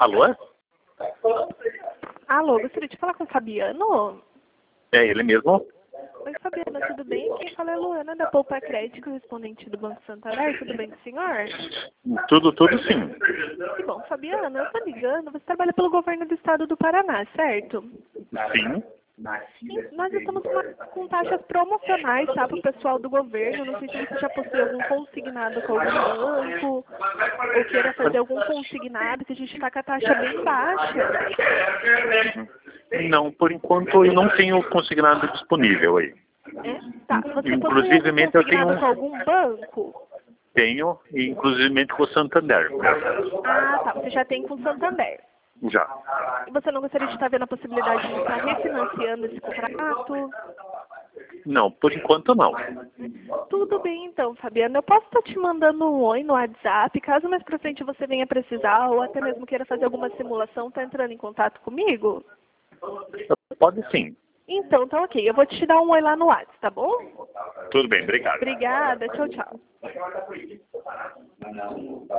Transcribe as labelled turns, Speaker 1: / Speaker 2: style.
Speaker 1: Alô?
Speaker 2: Alô, gostaria de falar com o Fabiano?
Speaker 1: É ele mesmo?
Speaker 2: Oi, Fabiano, tudo bem? Quem fala é a Luana, da Poupa Crédito, correspondente do Banco Santander. Tudo bem com o senhor?
Speaker 1: Tudo sim.
Speaker 2: Que bom, Fabiano, eu tô ligando. Você trabalha pelo governo do estado do Paraná, certo?
Speaker 1: Sim.
Speaker 2: Nós estamos com taxas promocionais, tá, para o pessoal do governo. Não sei se você já possui algum consignado com algum banco ou queira fazer algum consignado, que a gente está com a taxa bem baixa.
Speaker 1: Não, por enquanto eu não tenho consignado disponível aí.
Speaker 2: É? Tá, você possui algum
Speaker 1: Inclusivemente eu tenho
Speaker 2: consignado com algum banco?
Speaker 1: Tenho, e inclusivemente com o Santander.
Speaker 2: Ah, tá, você já tem com o Santander.
Speaker 1: Já.
Speaker 2: E você não gostaria de estar vendo a possibilidade de estar refinanciando esse contrato?
Speaker 1: Não, por enquanto não.
Speaker 2: Tudo bem então, Fabiano. Eu posso estar te mandando um oi no WhatsApp, caso mais pra frente você venha precisar, ou até mesmo queira fazer alguma simulação, tá entrando em contato comigo?
Speaker 1: Pode sim.
Speaker 2: Então, tá ok. Eu vou te dar um oi lá no WhatsApp, tá bom?
Speaker 1: Tudo bem, obrigado.
Speaker 2: Obrigada, tchau, tchau.